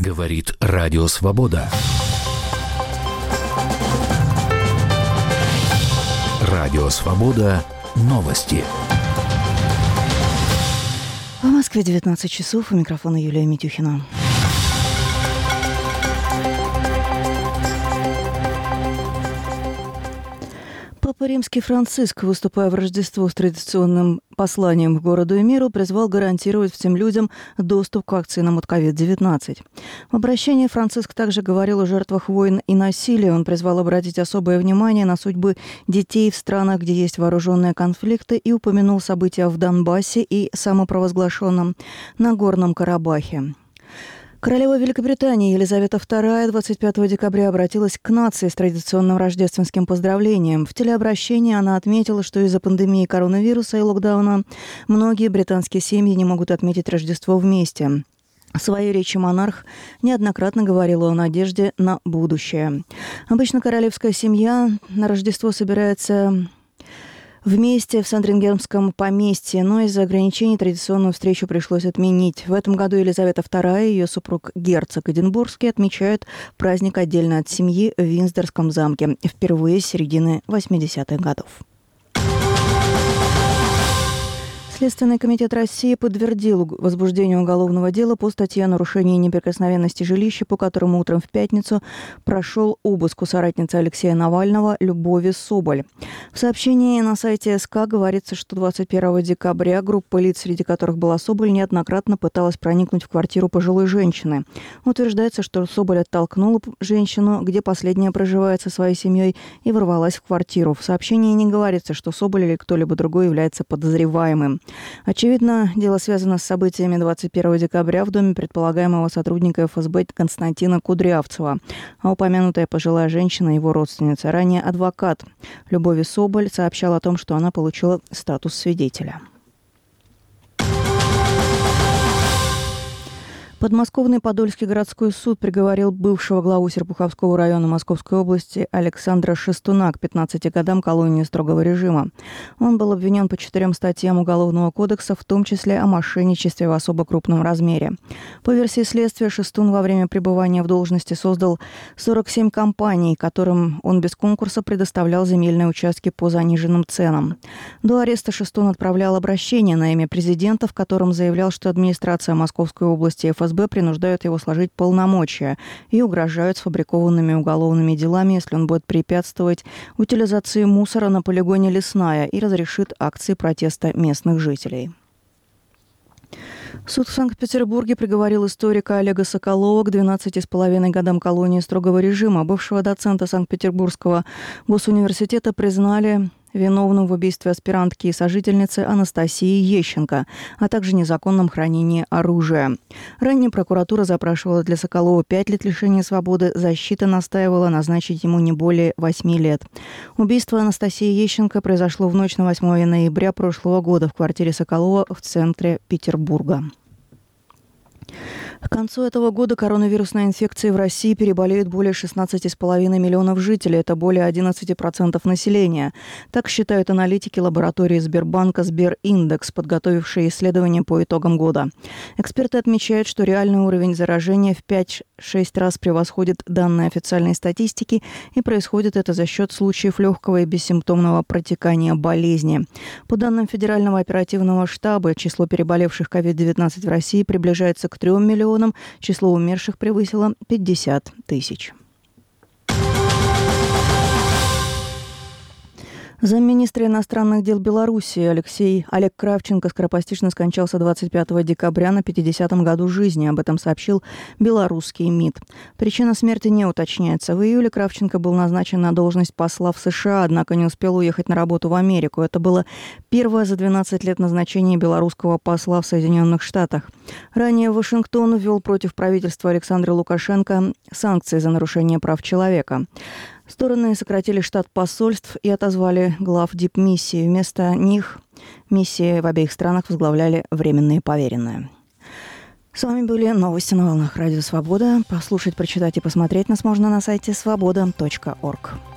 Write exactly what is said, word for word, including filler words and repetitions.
Говорит Радио Свобода. Радио Свобода. Новости. В Москве девятнадцать часов. У микрофона Юлия Митюхина. Папа Римский Франциск, выступая в Рождество с традиционным посланием к городу и миру, призвал гарантировать всем людям доступ к вакцинам от ковид девятнадцать. В обращении Франциск также говорил о жертвах войн и насилия. Он призвал обратить особое внимание на судьбы детей в странах, где есть вооруженные конфликты, и упомянул события в Донбассе и самопровозглашенном Нагорном Карабахе. Королева Великобритании Елизавета вторая двадцать пятого декабря обратилась к нации с традиционным рождественским поздравлением. В телеобращении она отметила, что из-за пандемии коронавируса и локдауна многие британские семьи не могут отметить Рождество вместе. В своей речи монарх неоднократно говорила о надежде на будущее. Обычно королевская семья на Рождество собирается вместе в Сандрингемском поместье, но из-за ограничений традиционную встречу пришлось отменить. В этом году Елизавета вторая и ее супруг герцог Эдинбургский отмечают праздник отдельно от семьи в Виндзорском замке впервые с середины восьмидесятых годов. Следственный комитет России подтвердил возбуждение уголовного дела по статье о нарушении неприкосновенности жилища, по которому утром в пятницу прошел обыск у соратницы Алексея Навального Любови Соболь. В сообщении на сайте СК говорится, что двадцать первого декабря группа лиц, среди которых была Соболь, неоднократно пыталась проникнуть в квартиру пожилой женщины. Утверждается, что Соболь оттолкнула женщину, где последняя проживает со своей семьей, и ворвалась в квартиру. В сообщении не говорится, что Соболь или кто-либо другой является подозреваемым. Очевидно, дело связано с событиями двадцать первого декабря в доме предполагаемого сотрудника эф эс бэ Константина Кудрявцева, а упомянутая пожилая женщина его родственница. Ранее адвокат Любови Соболь сообщал о том, что она получила статус свидетеля. Подмосковный Подольский городской суд приговорил бывшего главу Серпуховского района Московской области Александра Шестуна к пятнадцати годам колонии строгого режима. Он был обвинен по четырем статьям Уголовного кодекса, в том числе о мошенничестве в особо крупном размере. По версии следствия, Шестун во время пребывания в должности создал сорок семь компаний, которым он без конкурса предоставлял земельные участки по заниженным ценам. До ареста Шестун отправлял обращение на имя президента, в котором заявлял, что администрация Московской области и эф эс бэ принуждают его сложить полномочия и угрожают сфабрикованными уголовными делами, если он будет препятствовать утилизации мусора на полигоне Лесная и разрешит акции протеста местных жителей. Суд в Санкт-Петербурге приговорил историка Олега Соколова к двенадцати с половиной годам колонии строгого режима. Бывшего доцента Санкт-Петербургского госуниверситета признали виновным в убийстве аспирантки и сожительницы Анастасии Ещенко, а также незаконном хранении оружия. Ранее прокуратура запрашивала для Соколова пять лет лишения свободы, защита настаивала назначить ему не более восьми лет. Убийство Анастасии Ещенко произошло в ночь на восьмое ноября прошлого года в квартире Соколова в центре Петербурга. К концу этого года коронавирусной инфекцией в России переболеют более шестнадцати с половиной миллионов жителей. Это более одиннадцати процентов населения. Так считают аналитики лаборатории Сбербанка «Сбериндекс», подготовившие исследования по итогам года. Эксперты отмечают, что реальный уровень заражения в пять-шесть раз превосходит данные официальной статистики, и происходит это за счет случаев легкого и бессимптомного протекания болезни. По данным Федерального оперативного штаба, число переболевших ковид девятнадцать в России приближается к трем миллионам. Число умерших превысило пятьдесят тысяч. Замминистра иностранных дел Беларуси Алексей Олег Кравченко скоропостижно скончался двадцать пятого декабря на пятидесятом году жизни. Об этом сообщил белорусский МИД. Причина смерти не уточняется. В июле Кравченко был назначен на должность посла в США, однако не успел уехать на работу в Америку. Это было первое за двенадцать лет назначение белорусского посла в Соединенных Штатах. Ранее Вашингтон ввел против правительства Александра Лукашенко санкции за нарушение прав человека. Стороны сократили штат посольств и отозвали глав дипмиссии. Вместо них миссии в обеих странах возглавляли временные поверенные. С вами были новости на волнах Радио Свобода. Послушать, прочитать и посмотреть нас можно на сайте свобода точка орг.